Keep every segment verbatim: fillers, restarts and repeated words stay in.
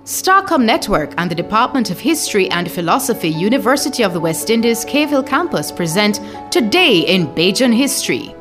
Starcom Network and the Department of History and Philosophy, University of the West Indies, Cave Hill Campus present Today in Bajan History.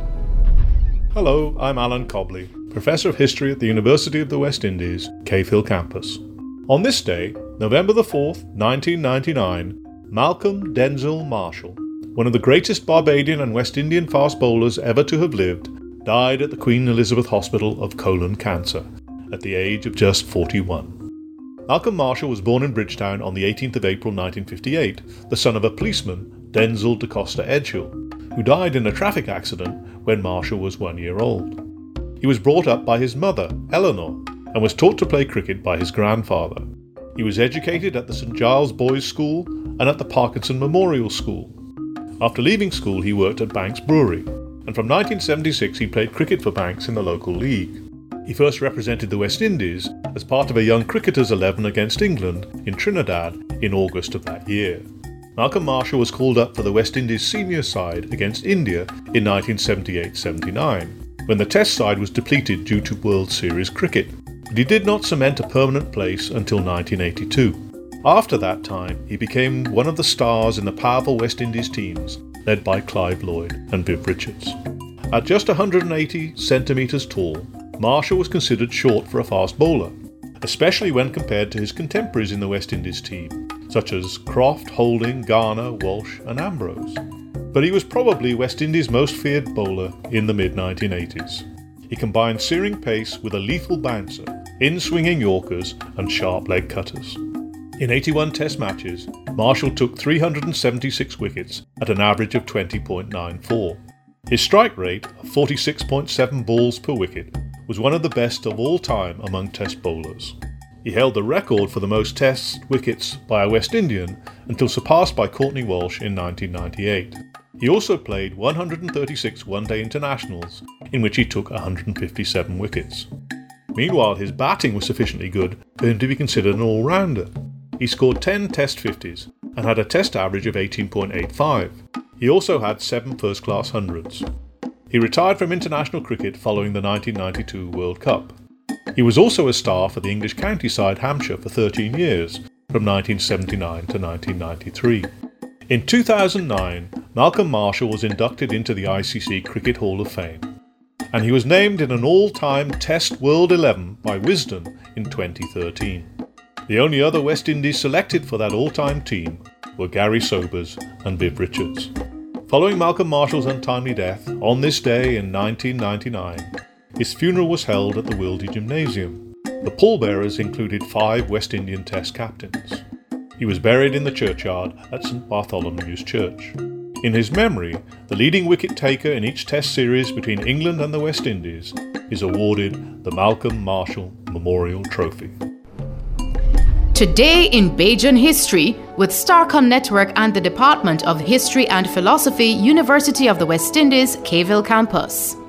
Hello, I'm Alan Cobley, Professor of History at the University of the West Indies, Cave Hill Campus. On this day, November the fourth, nineteen ninety-nine, Malcolm Denzil Marshall, one of the greatest Barbadian and West Indian fast bowlers ever to have lived, died at the Queen Elizabeth Hospital of colon cancer at the age of just forty-one. Malcolm Marshall was born in Bridgetown on the eighteenth of April nineteen fifty-eight, the son of a policeman, Denzil da Costa Edgehill, who died in a traffic accident when Marshall was one year old. He was brought up by his mother, Eleanor, and was taught to play cricket by his grandfather. He was educated at the Saint Giles Boys' School and at the Parkinson Memorial School. After leaving school, he worked at Banks Brewery, and from nineteen seventy-six he played cricket for Banks in the local league. He first represented the West Indies as part of a young cricketers' eleven against England in Trinidad in August of that year. Malcolm Marshall was called up for the West Indies senior side against India in nineteen seventy-eight seventy-nine, when the Test side was depleted due to World Series cricket, but he did not cement a permanent place until nineteen eighty-two. After that time, he became one of the stars in the powerful West Indies teams led by Clive Lloyd and Viv Richards. At just one hundred eighty centimetres tall, Marshall was considered short for a fast bowler, especially when compared to his contemporaries in the West Indies team, such as Croft, Holding, Garner, Walsh and Ambrose. But he was probably West Indies' most feared bowler in the mid nineteen eighties. He combined searing pace with a lethal bouncer, in-swinging Yorkers and sharp leg cutters. In eighty-one Test matches, Marshall took three hundred seventy-six wickets at an average of twenty point nine four. His strike rate of forty-six point seven balls per wicket was one of the best of all time among Test bowlers. He held the record for the most Test wickets by a West Indian until surpassed by Courtney Walsh in nineteen ninety-eight. He also played one hundred thirty-six one-day internationals, in which he took one hundred fifty-seven wickets. Meanwhile, his batting was sufficiently good for him to be considered an all-rounder. He scored ten Test fifties and had a Test average of eighteen point eight five. He also had seven first-class hundreds. He retired from international cricket following the nineteen ninety-two World Cup. He was also a star for the English county side Hampshire for thirteen years, from nineteen seventy-nine to nineteen ninety-three. In two thousand nine, Malcolm Marshall was inducted into the I C C Cricket Hall of Fame, and he was named in an all-time Test World eleven by Wisden in twenty thirteen. The only other West Indies selected for that all-time team were Gary Sobers and Viv Richards. Following Malcolm Marshall's untimely death, on this day in nineteen ninety-nine, his funeral was held at the Wildy Gymnasium. The pallbearers included five West Indian Test captains. He was buried in the churchyard at Saint Bartholomew's Church. In his memory, the leading wicket taker in each Test series between England and the West Indies is awarded the Malcolm Marshall Memorial Trophy. Today in Bajan History with Starcom Network and the Department of History and Philosophy, University of the West Indies, Cave Hill Campus.